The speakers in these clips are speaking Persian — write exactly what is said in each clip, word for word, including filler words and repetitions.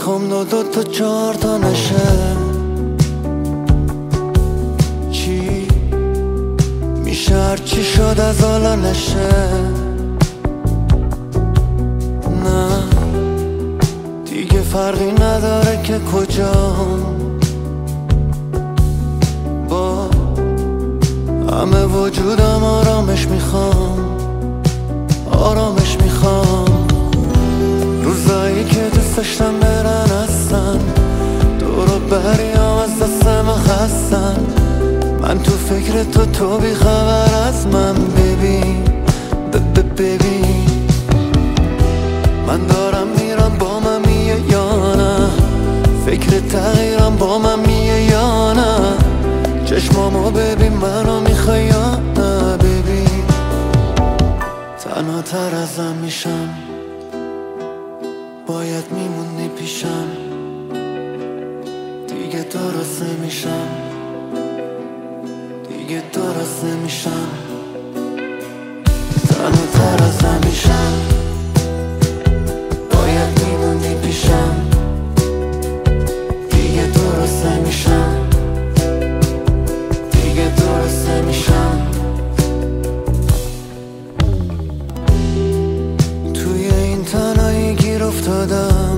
میخوام دو دو تا چهار تا نشه. چی میشه هرچی شد از حالا نشه. نه دیگه فرقی نداره که کجام، با همه وجودم آرامش میخوام، آرامش میخوام. روزایی که دوست داشتم برن هستن، دورو بریم از دست من خستن. من تو فکر تو، تو بی خبر از من. ببین ببین من دارم میرم، با من میه یا نه؟ فکر تغییرم با من میه یا نه؟ چشمامو ببین، منو میخوای یا نه؟ ببین تنها تر ازم میشم، باید میمونی پیشم. دیگه درست نمیشم، دیگه درست نمیشم. تنها تر ازم میشم، باید میمونی پیشم. دیگه درست نمیشم، دیگه درست نمیشم. توی این تنهایی گیر افتادم.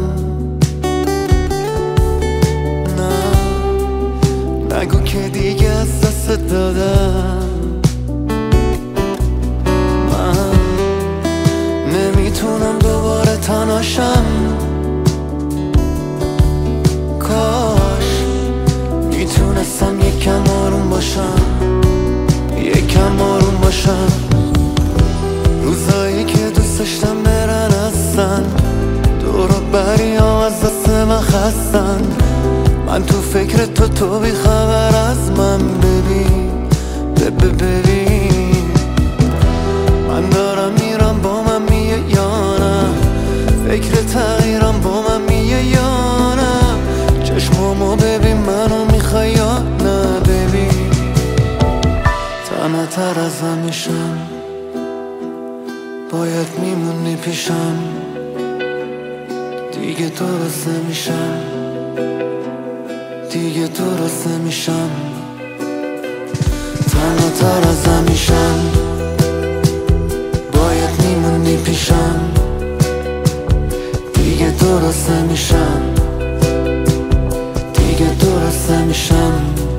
نه نگو که دیگه از دست دادم. من نمیتونم دوباره تنهاشم. کاش میتونستم یکم آروم باشم، یکم آروم باشم. روزایی که دوست داشتم برن هستن، دورو بریم از دست من خستن. من تو فکر تو، تو بی خبر از من. ببین ببین من دارم میرم، با من میه یا نه؟ فکر تغییرم با من میه یا نه؟ چشمامو ببین، منو میخوای یا نه؟ ببین تنها تر ازم میشم، باید میمونی پیشم. دیگه درست نمیشم، دیگه درست نمیشم. تنها تر ازم میشم، باید میمونی پیشم. دیگه درست نمیشم، دیگه درست نمیشم.